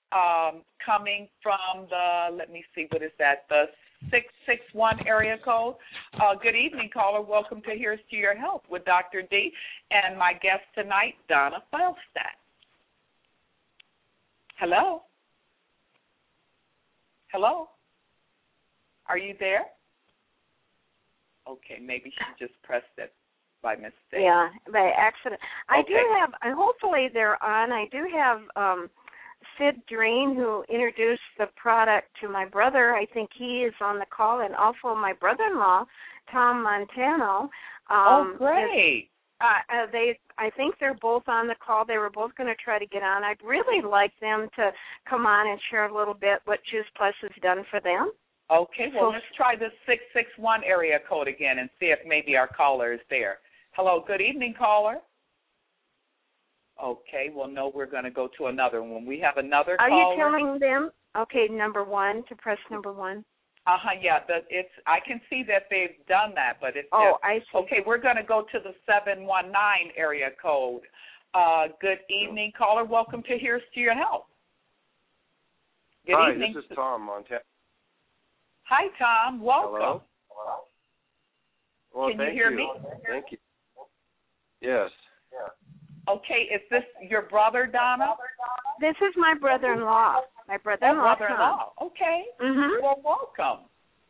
um, coming from the, let me see, what is that, the six six one area code. Uh, good evening, caller. Welcome to Here's to Your Health with Doctor D and my guest tonight, Donna Feilstadt. Hello? Hello? Are you there? Okay, maybe she just pressed it by mistake. Yeah, by accident. I okay. do have, I hopefully they're on, I do have um, Sid Drain, who introduced the product to my brother. I think he is on the call, and also my brother-in-law, Tom Montano. Um, oh, great. Is, uh, they, I think they're both on the call. They were both going to try to get on. I'd really like them to come on and share a little bit what Juice Plus has done for them. Okay, well, So- let's try this six six one area code again and see if maybe our caller is there. Hello, good evening, caller. Okay, well, no, we're going to go to another one. We have another Are caller. you telling them, okay, number one, to press number one? Uh-huh, yeah, the, it's, I can see that they've done that, but it's Oh, just, I see. okay, we're going to go to the seven one nine area code. Uh, good evening, caller. Welcome to Here's to Your Health. Good Hi, evening. this is Tom Montana. Hi, Tom. Welcome. Hello. Well, Can you thank hear you. me? Thank you. Yes. Okay, is this your brother, Donna? This is my brother-in-law. My brother-in-law. Oh, brother-in-law. Okay. Mm-hmm. Well, welcome.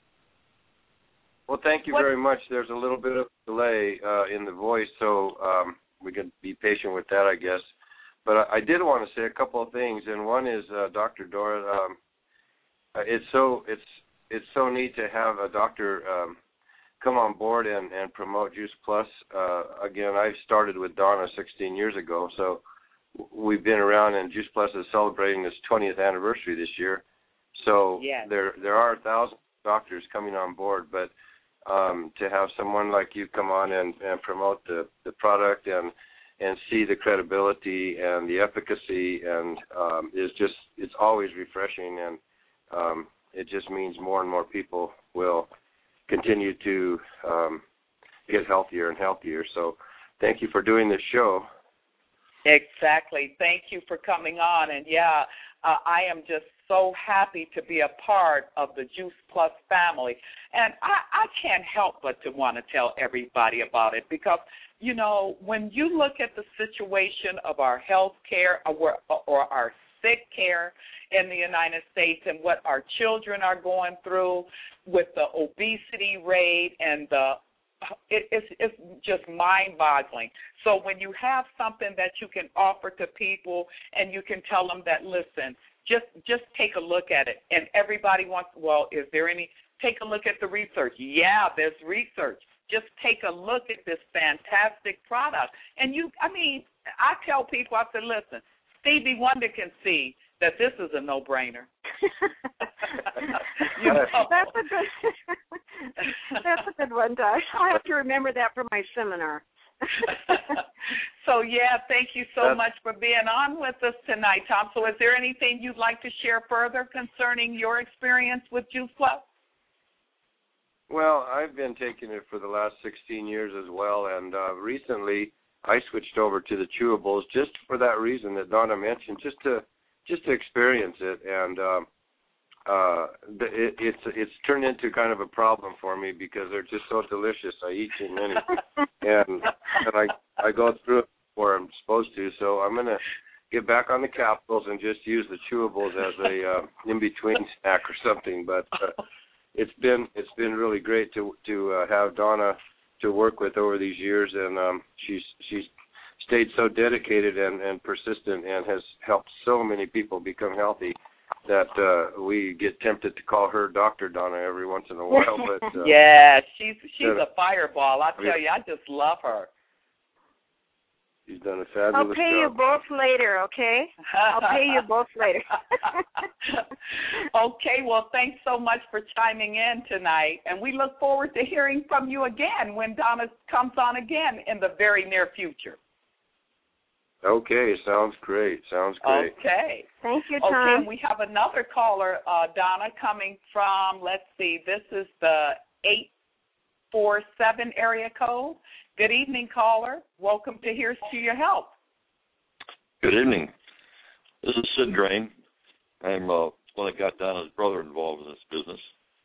Well, thank you What- very much. There's a little bit of delay uh, in the voice, so um, we can be patient with that, I guess. But I, I did want to say a couple of things, and one is, uh, Doctor Dora, um, uh, it's so it's it's so neat to have a doctor um, come on board and, and promote Juice Plus. Uh, again, I started with Donna sixteen years ago, so we've been around, and Juice Plus is celebrating its twentieth anniversary this year. So Yes. there there are thousands of doctors coming on board, but um, to have someone like you come on and, and promote the, the product and and see the credibility and the efficacy and um, is just it's always refreshing, and um, it just means more and more people will continue to um, get healthier and healthier. So thank you for doing this show. Exactly. Thank you for coming on. And, yeah, uh, I am just so happy to be a part of the Juice Plus family. And I, I can't help but to want to tell everybody about it because, you know, when you look at the situation of our health care or, or our sick care in the United States and what our children are going through with the obesity rate and the It, it's, it's just mind-boggling. So when you have something that you can offer to people and you can tell them that, listen, just just take a look at it. And everybody wants, well, is there any, take a look at the research. Yeah, there's research. Just take a look at this fantastic product. And you, I mean, I tell people, I said, listen, Stevie Wonder can see that this is a no-brainer. You know? That's a good. That's a good one, Doug. I'll have to remember that for my seminar. So yeah, thank you so That's, much for being on with us tonight, Tom. So, is there anything you'd like to share further concerning your experience with Juice Plus? Well, I've been taking it for the last sixteen years as well, and uh, recently I switched over to the chewables just for that reason that Donna mentioned, just to just to experience it, and um, uh, it, it's it's turned into kind of a problem for me because they're just so delicious. I eat too many, and and I I go through it before I'm supposed to, so I'm gonna get back on the capsules and just use the chewables as a uh, in between snack or something. But uh, it's been it's been really great to to uh, have Donna to work with over these years, and um, she's she's stayed so dedicated and, and persistent and has helped so many people become healthy that uh, we get tempted to call her Doctor Donna every once in a while. But uh, yeah, she's she's uh, a fireball. I tell you, I just love her. She's done a fabulous I'll pay job. you both later, okay? I'll pay you both later. Okay, well, thanks so much for chiming in tonight, and we look forward to hearing from you again when Donna comes on again in the very near future. Okay, sounds great. Sounds great. Okay. Thank you, Okay, Tom. and we have another caller, uh, Donna, coming from, let's see, this is the eight four seven area code. Good evening, caller. Welcome to Here's to Your Health. Good evening. This is Sid Drain. I'm uh, one that got Donna's brother involved in this business.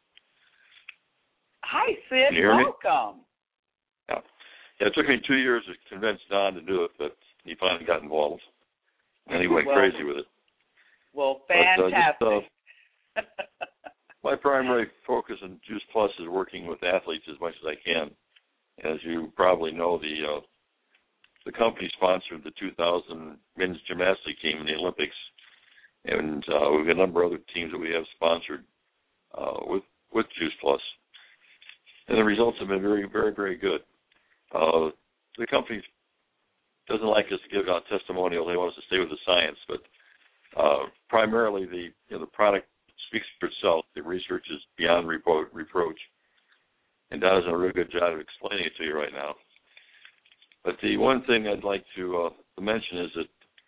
Hi, Sid. Can you hear me? Welcome. Yeah. yeah, it took me two years to convince Don to do it, but he finally got involved. And he went Well, crazy with it. Well, But, uh, fantastic. just, uh, my primary focus in Juice Plus is working with athletes as much as I can. As you probably know, the uh, the company sponsored the two thousand men's gymnastics team in the Olympics, and uh, we've got a number of other teams that we have sponsored uh, with with Juice Plus, and the results have been very, very, very good. Uh, the company doesn't like us to give out testimonials; they want us to stay with the science. But uh, primarily, the you know, the product speaks for itself. The research is beyond beyond repro- reproach. And Donna's done a really good job of explaining it to you right now. But the one thing I'd like to, uh, to mention is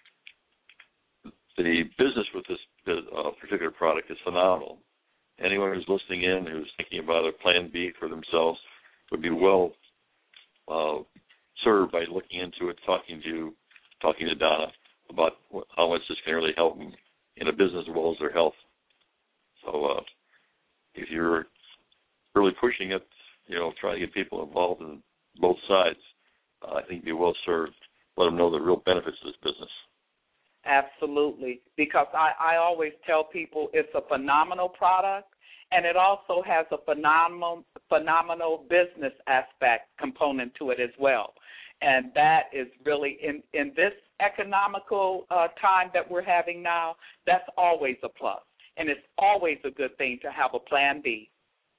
that the business with this uh, particular product is phenomenal. Anyone who's listening in who's thinking about a plan B for themselves would be well uh, served by looking into it, talking to you, talking to Donna about how much this can really help them in a business as well as their health. So uh, if you're really pushing it, you know, trying to get people involved in both sides, uh, I think you'd be well served. Let them know the real benefits of this business. Absolutely, because I, I always tell people it's a phenomenal product, and it also has a phenomenal phenomenal business aspect component to it as well. And that is really, in, in this economical uh, time that we're having now, that's always a plus. And it's always a good thing to have a plan B.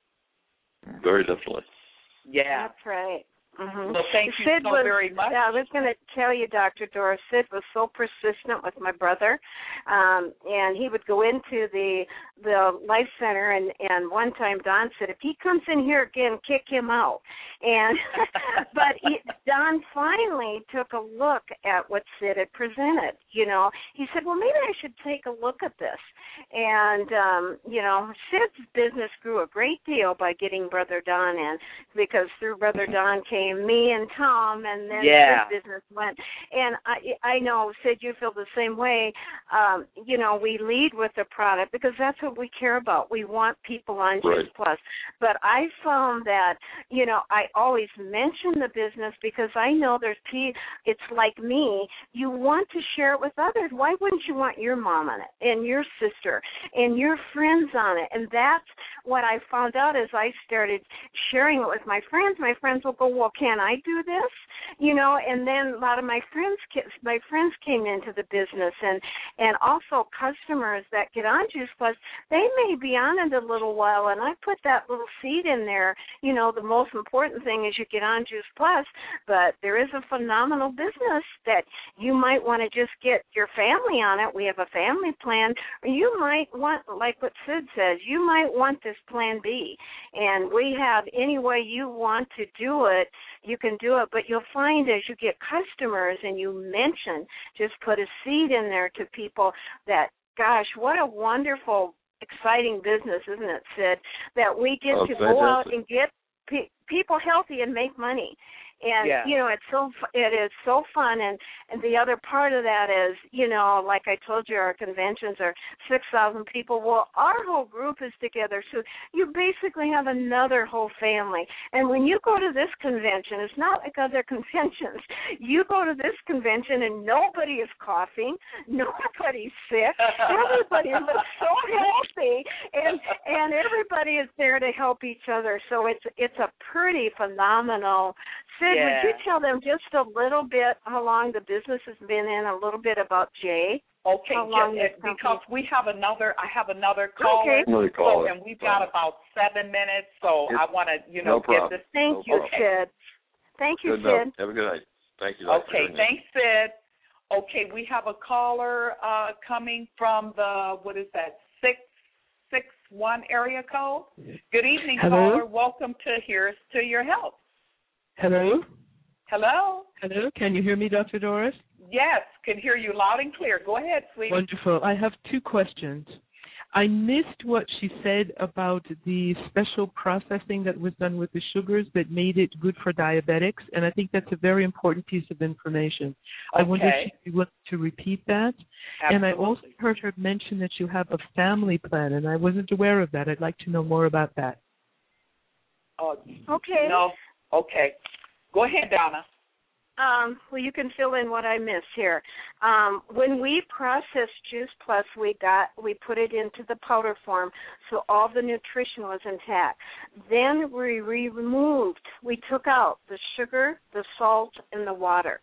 Very definitely. Yeah. That's right. Mm-hmm. Well, thank you Sid so was, very much. Yeah, I was going to tell you, Doctor Doris, Sid was so persistent with my brother, um, and he would go into the the life center, and, and one time Don said, if he comes in here again, kick him out. And but he, Don finally took a look at what Sid had presented. You know, he said, well, maybe I should take a look at this. And, um, you know, Sid's business grew a great deal by getting Brother Don in, because through Brother Don came me and Tom, and then yeah. Sid's business went. And I, I know, Sid, you feel the same way. Um, you know, we lead with the product because that's what we care about. We want people on right. Juice Plus. But I found that, you know, I always mention the business because I know there's people, it's like me, you want to share it with others. Why wouldn't you want your mom on it and your sister and your friends on it? And that's what I found out as I started sharing it with my friends. My friends will go, well, can I do this? You know, and then a lot of my friends my friends came into the business, and, and also customers that get on Juice Plus, they may be on it a little while, and I put that little seed in there. You know, the most important thing is you get on Juice Plus, but there is a phenomenal business that you might want to just get your family on it. We have a family plan, or you might want, like what Sid says, you might want this plan B, and we have any way you want to do it, you can do it, but you'll find as you get customers and you mention, just put a seed in there to people that, gosh, what a wonderful, exciting business, isn't it, Sid, that we get oh, to fantastic. go out and get pe- people healthy and make money. And, yeah. you know, it's so it is so fun. And, and the other part of that is, you know, like I told you, our conventions are six thousand people. Well, our whole group is together. So you basically have another whole family. And when you go to this convention, it's not like other conventions. You go to this convention and nobody is coughing. Nobody's sick. Everybody looks so healthy. And, and everybody is there to help each other. So it's, it's a pretty phenomenal. Sid, yeah. would you tell them just a little bit how long the business has been in, a little bit about Jay? Okay, how just, because we have another, I have another caller, okay. Another caller. So, and we've got about seven minutes, so it's, I want to, you know, no get this. Thank no you, problem. Sid. Thank you, good Sid. enough. Have a good night. Thank you. Doctor Okay, thanks, Sid. Okay, we have a caller uh, coming from the, what is that, six six one area code. Good evening, Hello? caller. Welcome to Here's to Your Health. Hello? Hello? Hello? Can you hear me, Doctor Doris? Yes, can hear you loud and clear. Go ahead, sweetie. Wonderful. I have two questions. I missed what she said about the special processing that was done with the sugars that made it good for diabetics, and I think that's a very important piece of information. Okay. I wonder if she'd be willing to repeat that. Absolutely. And I also heard her mention that you have a family plan, and I wasn't aware of that. I'd like to know more about that. Uh, Okay. No. Okay. Go ahead, Donna. Um, well, you can fill in what I missed here. Um, when we processed Juice Plus, we got we put it into the powder form, so all the nutrition was intact. Then we removed, we took out the sugar, the salt, and the water.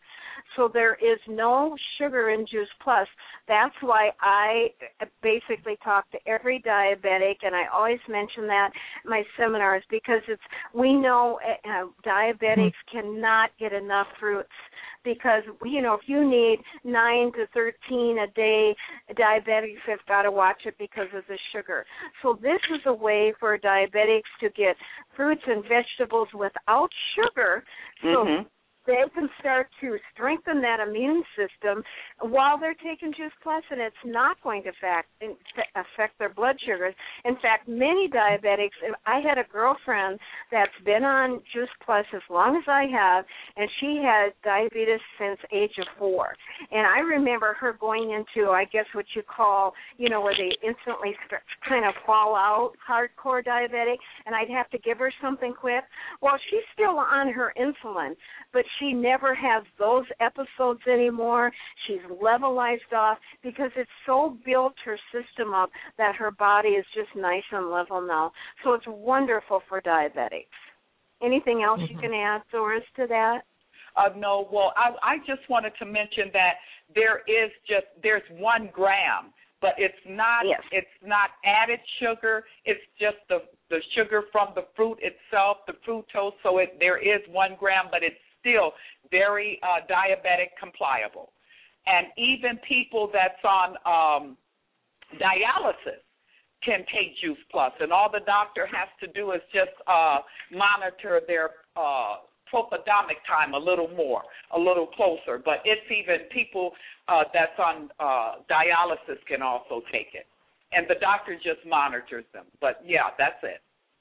So there is no sugar in Juice Plus. That's why I basically talk to every diabetic, and I always mention that in my seminars, because it's we know uh, diabetics mm-hmm. cannot get enough fruits. Because, you know, if you need nine to thirteen a day, diabetics have got to watch it because of the sugar. So this is a way for diabetics to get fruits and vegetables without sugar. So mm-hmm. they can start to strengthen that immune system while they're taking Juice Plus, and it's not going to affect, affect their blood sugars. In fact, many diabetics, I had a girlfriend that's been on Juice Plus as long as I have, and she had diabetes since age of four. And I remember her going into, I guess what you call, you know, where they instantly start, kind of fall out, hardcore diabetic, and I'd have to give her something quick. Well, she's still on her insulin, but she never has those episodes anymore. She's levelized off because it's so built her system up that her body is just nice and level now. So it's wonderful for diabetics. Anything else mm-hmm. you can add, Doris, to that? Uh, no, well, I, I just wanted to mention that there is just, there's one gram, but it's not, yes. it's not added sugar. It's just the, the sugar from the fruit itself, the fructose. So it, there is one gram, but it's still very uh, diabetic compliable. And even people that's on um, dialysis can take Juice Plus, and all the doctor has to do is just uh, monitor their uh, propiodomic time a little more, a little closer. But it's even people uh, that's on uh, dialysis can also take it, and the doctor just monitors them. But, yeah, that's it.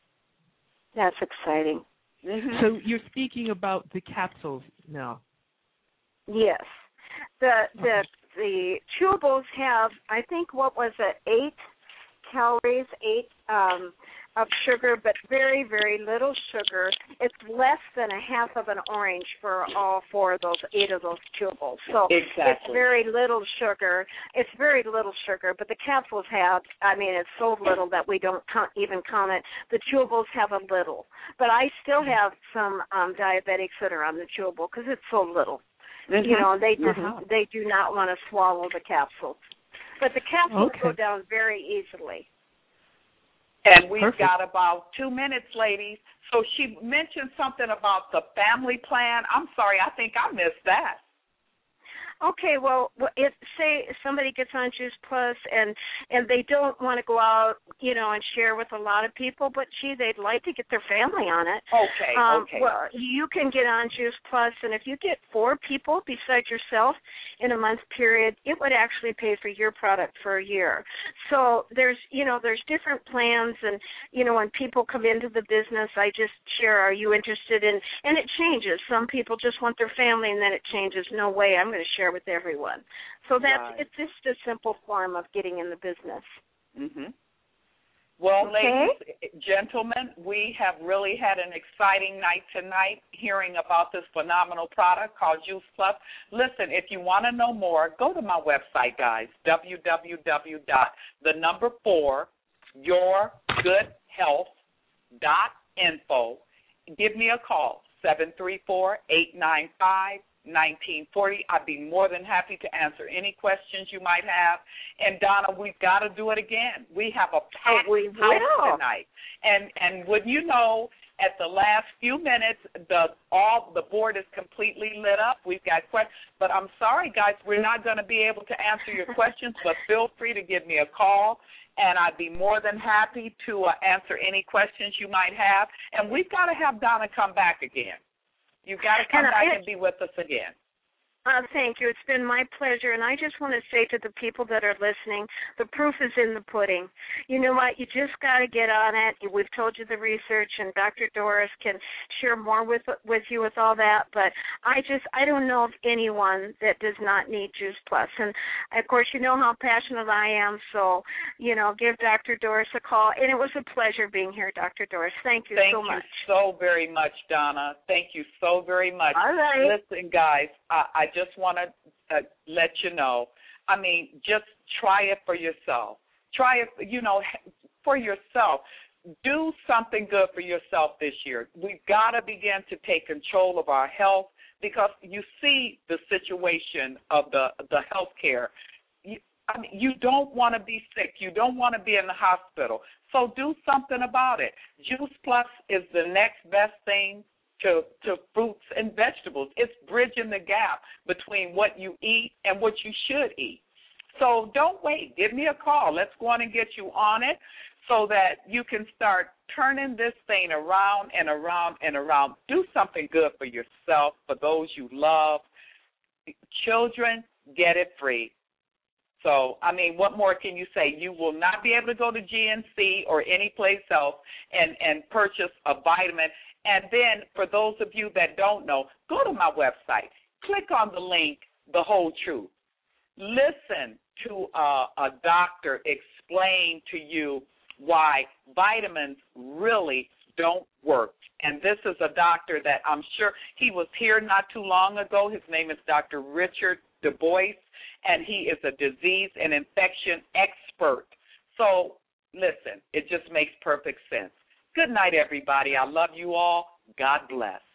That's exciting. Mm-hmm. So you're speaking about the capsules now. Yes. The the the chewables have, I think, what was it, eight calories, eight um, of sugar, but very, very little sugar. It's less than a half of an orange for all four of those, eight of those chewables. So exactly. It's very little sugar. It's very little sugar, but the capsules have, I mean, it's so little that we don't count, even count it. The chewables have a little. But I still have some um, diabetics that are on the chewable because it's so little. Mm-hmm. You know, they just, mm-hmm. they do not want to swallow the capsules. But the capsules okay. go down very easily. And we've Perfect. got about two minutes, ladies. So she mentioned something about the family plan. I'm sorry, I think I missed that. Okay, well, if say somebody gets on Juice Plus and and they don't want to go out, you know, and share with a lot of people, but gee, they'd like to get their family on it. Okay, um, okay. Well, you can get on Juice Plus, and if you get four people besides yourself in a month period, it would actually pay for your product for a year. So there's, you know, there's different plans, and you know, when people come into the business, I just share, are you interested in? And it changes. Some people just want their family, and then it changes. No way, I'm going to share with everyone. So that's right. It's just a simple form of getting in the business. Mm-hmm. Well, okay. ladies, gentlemen, we have really had an exciting night tonight hearing about this phenomenal product called Juice Plus. Listen, if you want to know more, go to my website, guys, w w w dot the number four your good health dot info. Give me a call, seven three four, eight nine five, nineteen forty. I'd be more than happy to answer any questions you might have. And Donna, we've got to do it again. We have a packed oh, we house will. tonight. And and would you know, at the last few minutes, the all the board is completely lit up. We've got questions, but I'm sorry, guys, we're not going to be able to answer your questions. But feel free to give me a call, and I'd be more than happy to uh, answer any questions you might have. And we've got to have Donna come back again. You've got to come and back I, and be with us again. Uh, thank you. It's been my pleasure. And I just want to say to the people that are listening, the proof is in the pudding. You know what? You just got to get on it. We've told you the research, and Doctor Doris can share more with with you with all that. But I just, I don't know of anyone that does not need Juice Plus. And, of course, you know how passionate I am. So, you know, give Doctor Doris a call. And it was a pleasure being here, Doctor Doris. Thank you Thank so you much. Thank you so very much, Donna. Thank you so very much. All right. Listen, guys, I, I just want to uh, let you know, I mean, just try it for yourself. Try it, you know, for yourself. Do something good for yourself this year. We've got to begin to take control of our health. because you see the situation of the the healthcare. You, I mean, you don't want to be sick. You don't want to be in the hospital. So do something about it. Juice Plus is the next best thing to, to fruits and vegetables. It's bridging the gap between what you eat and what you should eat. So don't wait. Give me a call. Let's go on and get you on it so that you can start turning this thing around and around and around. Do something good for yourself, for those you love. Children, get it free. So, I mean, what more can you say? You will not be able to go to G N C or any place else and, and purchase a vitamin. And then for those of you that don't know, go to my website. Click on the link, The Whole Truth. Listen to a, a doctor explain to you why vitamins really don't work. And this is a doctor that I'm sure he was here not too long ago. His name is Doctor Richard Du Bois, and he is a disease and infection expert. So, listen, it just makes perfect sense. Good night, everybody. I love you all. God bless.